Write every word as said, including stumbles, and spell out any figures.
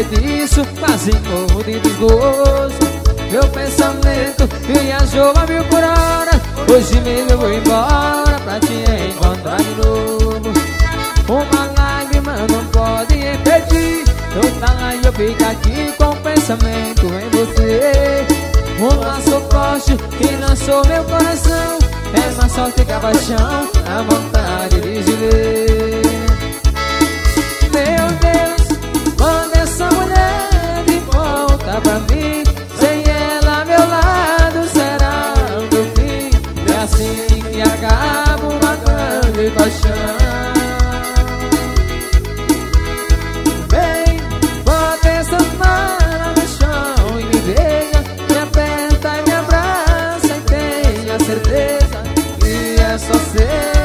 disso, quase morro de desgosto. Meu pensamento viajou a mil por hora. Hoje mesmo eu vou embora pra te encontrar de novo. Uma lágrima não pode impedir toda lá e eu fico aqui com o pensamento em você. Um laço forte que lançou meu coração, é mais forte que a paixão, a vontade de viver. Meu Deus, manda essa mulher de volta pra mim. Sem ela ao meu lado será o meu fim. É assim que acaba uma grande paixão. Vem, bota essa mala no chão e me veja, me aperta e me abraça e tenha certeza que é só ser.